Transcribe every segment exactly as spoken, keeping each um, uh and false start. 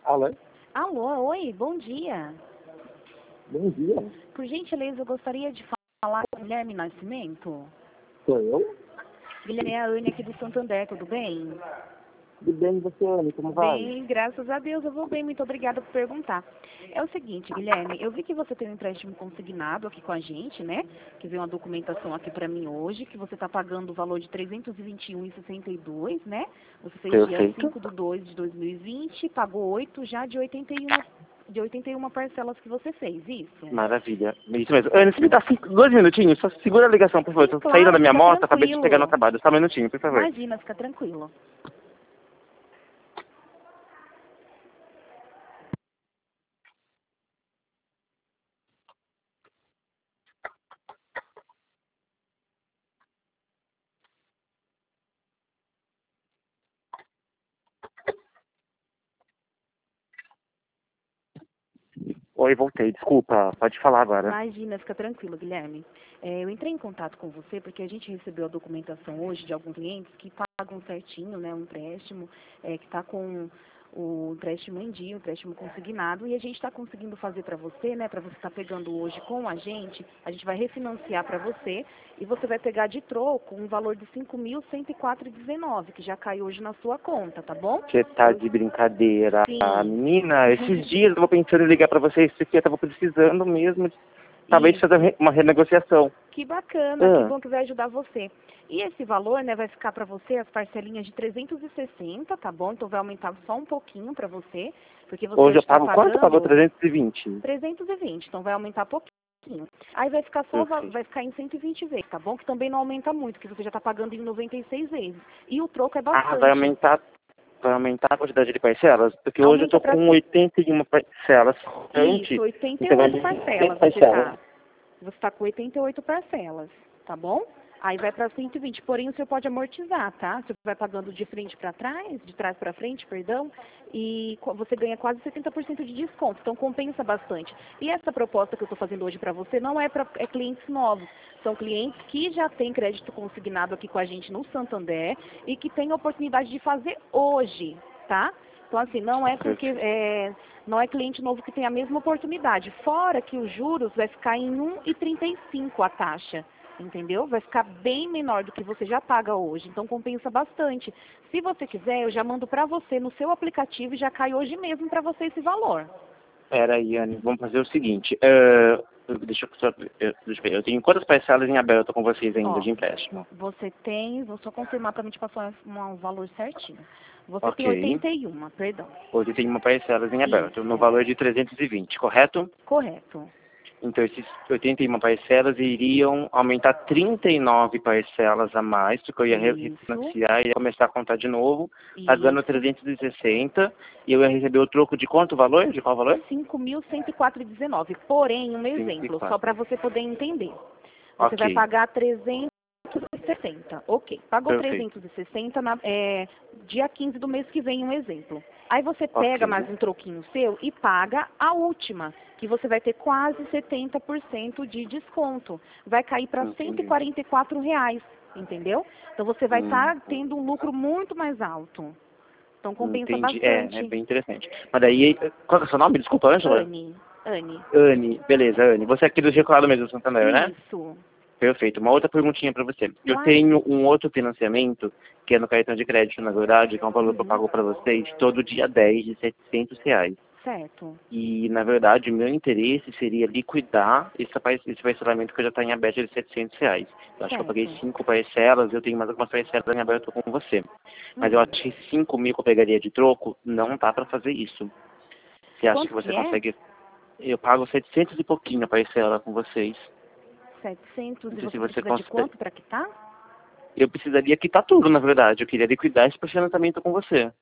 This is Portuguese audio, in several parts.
Alô? Alô, oi, bom dia. Bom dia. Por gentileza, eu gostaria de falar com o Guilherme Nascimento. Sou eu? Guilherme, é a Anne aqui do Santander, tudo bem? Tudo bem, e você, Anne? Como vai? Bem, graças a Deus, eu vou bem, muito obrigada por perguntar. É o seguinte, Guilherme, eu vi que você tem um empréstimo consignado aqui com a gente, né? Que veio uma documentação aqui para mim hoje, que você está pagando o valor de trezentos e vinte e um reais e sessenta e dois centavos, né? Você fez dia Perfeito. cinco de dois de dois mil e vinte, pagou oito já de oitenta e um, de oitenta e uma parcelas que você fez, isso? Maravilha. Isso mesmo. Anne, você me dá cinco, dois minutinhos? Só segura a ligação, por favor. Sim, Estou saindo claro, da minha fica moto, acabei de tranquilo. chegar no trabalho. Só um minutinho, por favor. Imagina, fica tranquilo. Oi, voltei. Desculpa. Pode falar agora. Imagina, fica tranquilo, Guilherme. É, eu entrei em contato com você porque a gente recebeu a documentação hoje de alguns clientes que pagam certinho, né, um empréstimo, é, que está com o empréstimo em dia, o empréstimo consignado, e a gente está conseguindo fazer para você, né, para você estar pegando hoje com a gente, a gente vai refinanciar para você e você vai pegar de troco um valor de cinco mil cento e quatro reais e dezenove centavos, que já cai hoje na sua conta, tá bom? Você tá Eu- de brincadeira. Sim. Ah, menina, esses dias eu tava pensando em ligar pra vocês porque eu tava precisando mesmo, de, talvez, fazer Isso. uma renegociação. Que bacana, que Ah, bom que vai ajudar você. E esse valor, né, vai ficar para você as parcelinhas de trezentos e sessenta, tá bom? Então vai aumentar só um pouquinho para você, porque você hoje hoje eu está pago quanto? Pagou pagando trezentos e vinte. trezentos e vinte, então vai aumentar pouquinho. Aí vai ficar só, va- Perfeito. vai ficar em cento e vinte vezes, tá bom? Que também não aumenta muito, que você já está pagando em noventa e seis vezes. E o troco é Ah, vai bastante. aumentar, vai aumentar a quantidade de parcelas? Porque hoje eu Aumenta tô para com oitenta e uma parcelas antes. isso, oitenta e Então vai oito ser cem parcelas você parcelas. tá. Você está com oitenta e oito parcelas, tá bom? Aí vai para cento e vinte, porém o senhor pode amortizar, tá? Você vai pagando de frente para trás, de trás para frente, perdão, e co- você ganha quase setenta por cento de desconto, então compensa bastante. E essa proposta que eu estou fazendo hoje para você não é para é clientes novos, são clientes que já têm crédito consignado aqui com a gente no Santander e que têm a oportunidade de fazer hoje, tá? Então, assim, não é porque é, não é cliente novo que tem a mesma oportunidade. Fora que os juros vai ficar em um vírgula trinta e cinco a taxa, entendeu? Vai ficar bem menor do que você já paga hoje. Então, compensa bastante. Se você quiser, eu já mando para você no seu aplicativo e já cai hoje mesmo para você esse valor. Pera aí, Anne, vamos fazer o seguinte. eh, deixa, eu, só, eu, deixa eu ver, eu tenho quantas parcelas em aberto com vocês ainda Ó, de empréstimo? você tem, vou só confirmar para mim te passar um, um valor certinho. Você tem Ok. oitenta e um, perdão. Hoje tem uma parcelas em aberto, no Isso, valor de trezentos e vinte, correto? correto. Então, esses oitenta e uma parcelas iriam aumentar trinta e nove parcelas a mais, porque eu ia re- Isso, refinanciar e ia começar a contar de novo, pagando isso. trezentos e sessenta, e eu ia receber o troco de quanto valor? De qual valor? cinco mil cento e quatro reais e dezenove. Porém, um cinco e exemplo, só quatro. para você poder entender. Você vai Ok, pagar trezentos e sessenta. Ok, pagou perfeito. trezentos e sessenta na, é, dia quinze do mês que vem, um exemplo. Aí você pega Ok, mais um troquinho seu e paga a última, que você vai ter quase setenta por cento de desconto. Vai cair para cento e entendi. quarenta e quatro reais, entendeu? Então você vai Hum, estar tendo um lucro muito mais alto. Então compensa entendi. É, é bastante. bem interessante. Mas daí, qual é o seu nome? Desculpa, Ângela? Anne, Anne. Anne, beleza, Anne. Você é aqui do Girolado mesmo, Santander, né? Isso. Perfeito. Uma outra perguntinha para você. Eu Claro. tenho um outro financiamento, que é no cartão de crédito, na verdade, que é um valor que eu Uhum. pago para vocês todo dia dez de setecentos reais. Certo. E, na verdade, o meu interesse seria liquidar esse, par- esse parcelamento que já está em aberto de setecentos reais. Eu acho que eu paguei Certo. cinco parcelas, eu tenho mais algumas parcelas em aberto com você. Mas eu Uhum. acho que cinco mil que eu pegaria de troco, não dá para fazer isso. Você acha que Quanto que você é? consegue... Eu pago setecentos e pouquinho a parcela com vocês. Setecentos Não e sei se você você precisa de consegue... quanto para quitar? Eu precisaria quitar tudo, na verdade. Eu queria liquidar esse financiamento com você.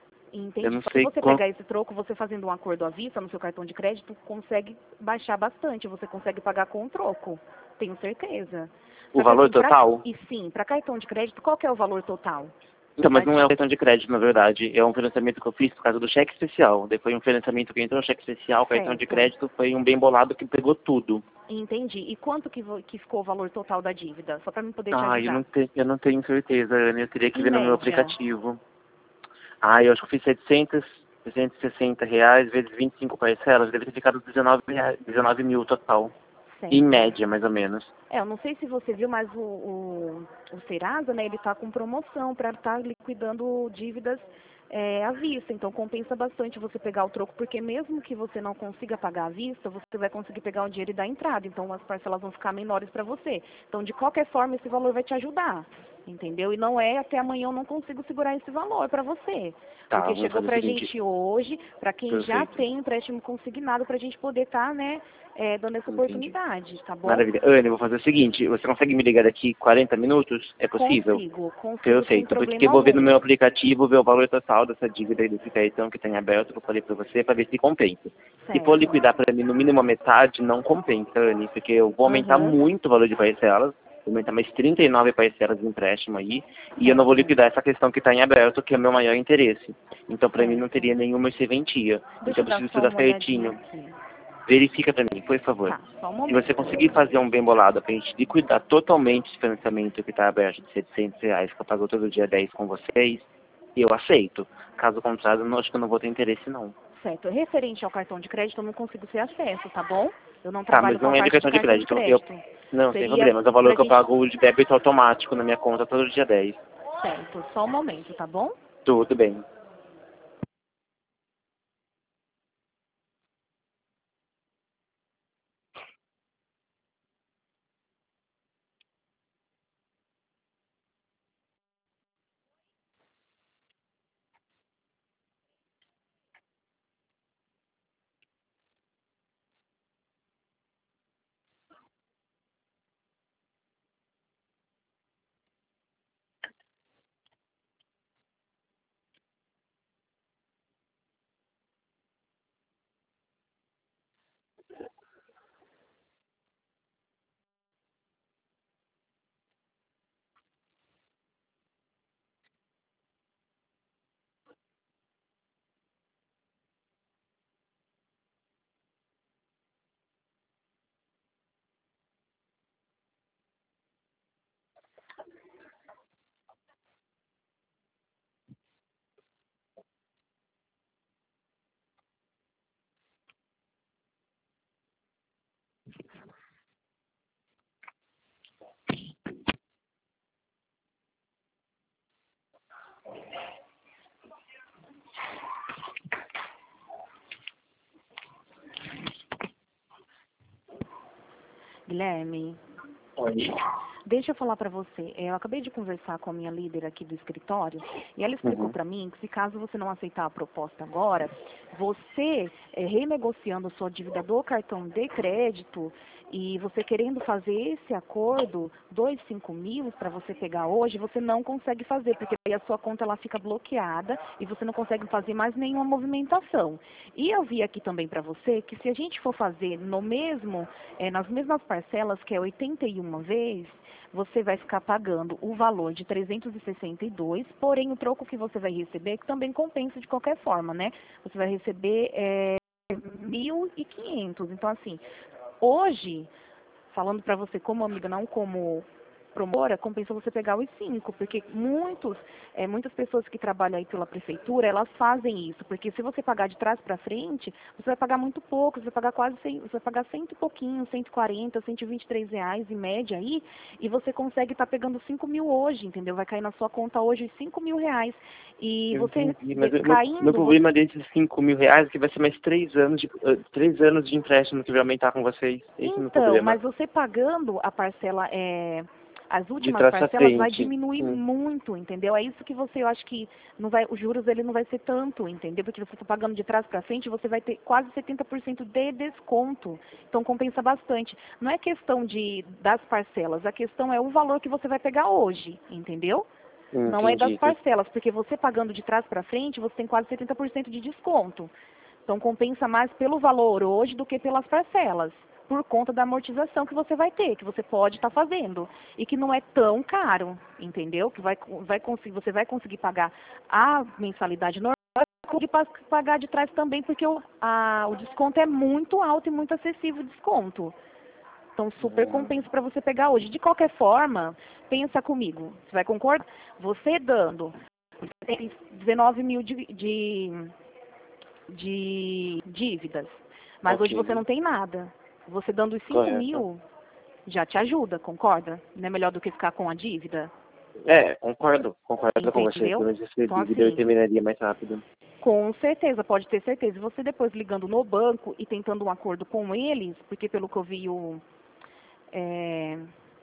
Eu Entendi. não Só que sei você quanto... pegar esse troco, você fazendo um acordo à vista no seu cartão de crédito, consegue baixar bastante. Você consegue pagar com o troco. Tenho certeza. O Só que valor assim, pra, total? e sim, para cartão de crédito, qual que é o valor total? Então, mas Vai não é o cartão de crédito, na verdade. É um financiamento que eu fiz por causa do cheque especial. Daí foi um financiamento que entrou no cheque especial, o cartão de certo. crédito foi um bem bolado que pegou tudo. Entendi. E quanto que, vo- que ficou o valor total da dívida? Só para mim poder te Ah, eu não, ajudar. te, eu não tenho certeza, Ana. Eu teria que Em ver no meu média. aplicativo. Ah, eu acho que eu fiz setecentos. trezentos e sessenta reais vezes vinte e cinco parcelas, deve ter ficado dezenove, reais, dezenove mil total. Certo. Em média, mais ou menos. É, eu não sei se você viu, mas o, o, o Serasa, né, ele tá com promoção para estar liquidando dívidas é, à vista. Então, compensa bastante você pegar o troco, porque mesmo que você não consiga pagar à vista, você vai conseguir pegar o dinheiro e dar entrada. Então, as parcelas vão ficar menores para você. Então, de qualquer forma, esse valor vai te ajudar. Entendeu? E não é até amanhã eu não consigo segurar esse valor para você. Tá, Porque vamos chegou fazer o para a seguinte. gente hoje, para quem já Perfeito. tem empréstimo consignado, para a gente poder estar, né, é, dando essa Entendi. oportunidade, tá bom? Maravilha. Ana, eu vou fazer o seguinte, você consegue me ligar daqui quarenta minutos? É possível? Consigo, consigo sem Perfeito, porque problema eu vou ver no algum. meu aplicativo, ver o valor total dessa dívida aí desse cartão que tem aberto, que eu falei pra você, para ver se compensa. Se for Certo. liquidar para mim no mínimo a metade, não compensa, Anne, porque eu vou aumentar Aham, muito o valor de parcelas, vou aumentar mais trinta e nove parcelas de empréstimo aí, e eu não vou certo, liquidar essa questão que está em aberto, que é o meu maior interesse. Então, para mim, não certo. teria nenhuma serventia. Então, Deixa eu eu dar preciso só estudar uma olhadinha certinho. aqui. Verifica para mim, por favor. Tá, só um Se você momento. conseguir fazer um bem bolado para a gente liquidar totalmente esse financiamento que está aberto de setecentos reais, que eu pago todo dia dez com vocês, eu aceito. Caso contrário, eu acho que eu não vou ter interesse, não. Certo. Referente ao cartão de crédito, eu não consigo ter acesso, tá bom? Eu não Tá, trabalho mas com a não é de parte de cartão de cartão de crédito. Eu... crédito. Não, sem Seria problemas. É o valor pra que eu gente... pago de débito automático na minha conta todo dia dez. Certo, só um momento, tá bom? Tudo bem. Guilherme, Oi. deixa eu falar para você. É, eu acabei de conversar com a minha líder aqui do escritório e ela explicou Uhum. para mim que se caso você não aceitar a proposta agora, você é, renegociando sua dívida do cartão de crédito e você querendo fazer esse acordo, dois, cinco mil para você pegar hoje, você não consegue fazer, porque aí a sua conta ela fica bloqueada e você não consegue fazer mais nenhuma movimentação. E eu vi aqui também para você que se a gente for fazer no mesmo, é, nas mesmas parcelas, que é oitenta e uma vezes, você vai ficar pagando o valor de trezentos e sessenta e dois, porém o troco que você vai receber que também compensa de qualquer forma, né? Você vai receber é, mil e quinhentos. Então, assim, hoje, falando para você como amiga, não como promotora, compensa você pegar os cinco, porque muitos, é, muitas pessoas que trabalham aí pela prefeitura, elas fazem isso, porque se você pagar de trás para frente, você vai pagar muito pouco, você vai pagar quase cem, você vai pagar cento e pouquinho, cento e quarenta, cento e vinte e três reais em média aí, e você consegue estar tá pegando cinco mil hoje, entendeu? Vai cair na sua conta hoje cinco mil reais. E Eu você entendi, mas de- o meu, meu caindo, você, problema desses cinco mil reais é que vai ser mais três anos de, eh, três anos de empréstimo que vai aumentar com vocês. Esse é o meu então, problema. mas você pagando a parcela, é, as De últimas trás pra parcelas vai frente. diminuir Hum. muito, entendeu? É isso que você, eu acho que não vai, os juros ele não vai ser tanto, entendeu? Porque você está pagando de trás para frente, você vai ter quase setenta por cento de desconto. Então compensa bastante. Não é questão de das parcelas, a questão é o valor que você vai pegar hoje, entendeu? Hum, Não é das entendi. parcelas, porque você pagando de trás para frente, você tem quase setenta por cento de desconto. Então compensa mais pelo valor hoje do que pelas parcelas, por conta da amortização que você vai ter, que você pode estar fazendo e que não é tão caro, entendeu? Que vai, vai conseguir, você vai conseguir pagar a mensalidade normal, vai conseguir pa- pagar de trás também, porque o, a, o desconto é muito alto e muito acessível o desconto. Então, super Hum. compensa para você pegar hoje. De qualquer forma, pensa comigo. Você vai concordar? Você dando dezenove mil de, de de dívidas. Mas Ok. hoje você não tem nada. Você dando os cinco Correto. mil já te ajuda, concorda? Não é melhor do que ficar com a dívida? É, concordo, concordo com você. Entendeu? Pelo menos esse Então, dívida eu assim, terminaria mais rápido. com certeza, pode ter certeza. E você depois ligando no banco e tentando um acordo com eles, porque pelo que eu vi o, é,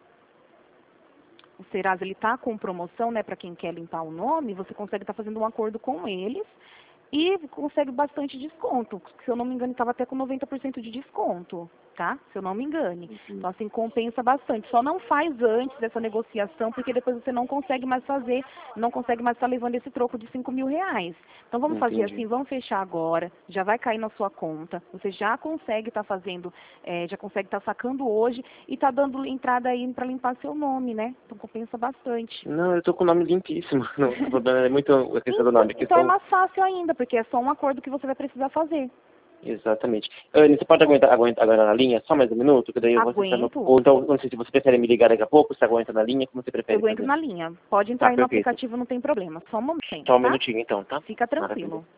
o Serasa ele está com promoção, né, para quem quer limpar o nome, você consegue estar fazendo um acordo com eles e consegue bastante desconto. Se eu não me engano, estava até com noventa por cento de desconto, tá? Se eu não me engane. Uhum. Então, assim, compensa bastante. Só não faz antes dessa negociação, porque depois você não consegue mais fazer, não consegue mais estar levando esse troco de cinco mil reais. Então, vamos fazer Entendi. assim, vamos fechar agora, já vai cair na sua conta, você já consegue estar fazendo, é, já consegue estar sacando hoje e está dando entrada aí para limpar seu nome, né? Então, compensa bastante. Não, eu tô com o nome limpíssimo. Não, o problema é muito a questão do Então, nome. A então é questão... mais fácil ainda, porque é só um acordo que você vai precisar fazer. Exatamente. Anne, você pode aguentar, aguentar agora na linha? Só mais um minuto, que daí eu vou acessando. Aguento. Ou então, não sei se você prefere me ligar daqui a pouco, você aguenta na linha, como você Eu prefere aguento fazer? na linha. Pode entrar Tá, aí no perfeito. aplicativo, não tem problema. Só um momento, Só um tá? minutinho então, tá? Fica Maravilha. tranquilo.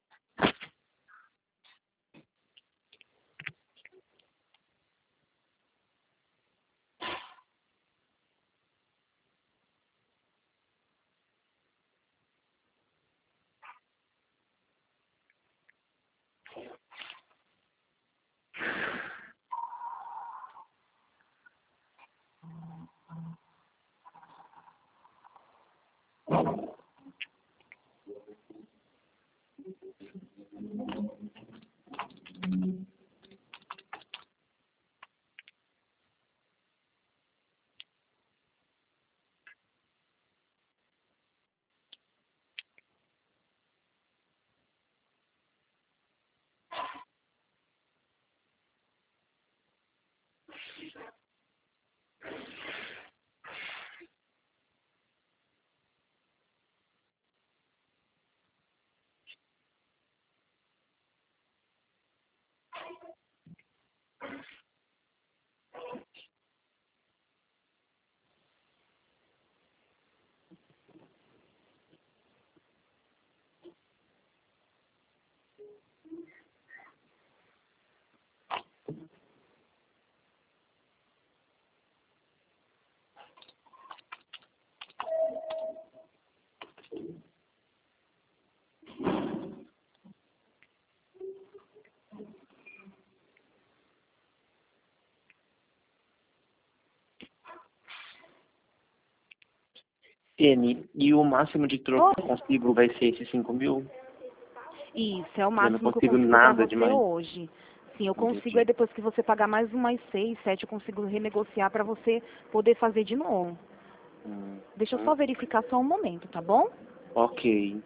N, e o máximo de troco Oh, que eu consigo vai ser esses cinco mil? isso, é o Eu não máximo que eu consigo consigo para nada você demais. hoje. Sim, eu consigo, aí Entendi. depois que você pagar mais umas seis, sete, eu consigo renegociar para você poder fazer de novo. Hum, Deixa eu hum, só verificar só um momento, tá bom? ok.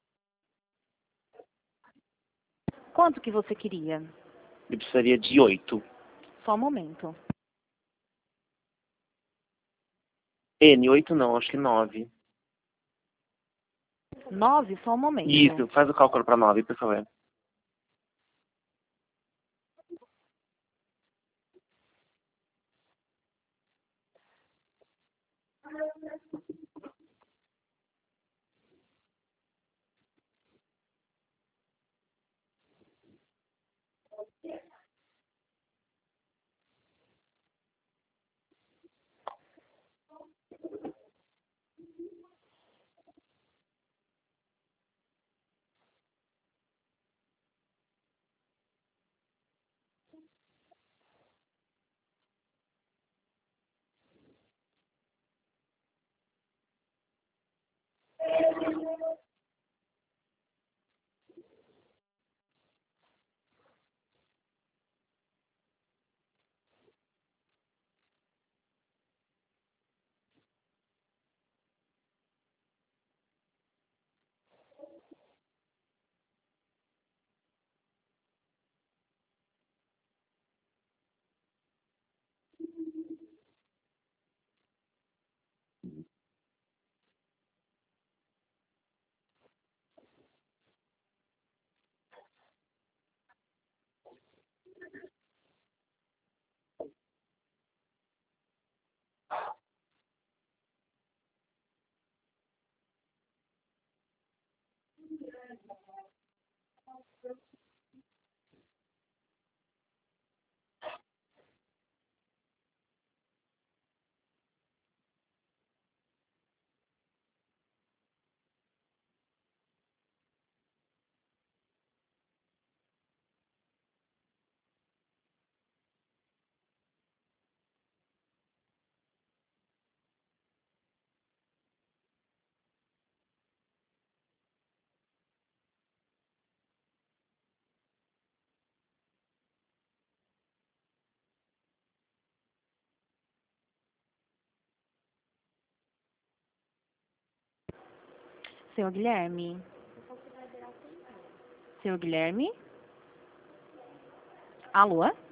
Quanto que você queria? Eu precisaria de oito. Só um momento. N, oito não, acho que nove. Nove? Só um momento. Isso, faz o cálculo para nove, por favor. Senhor Guilherme? Senhor Guilherme? Alô?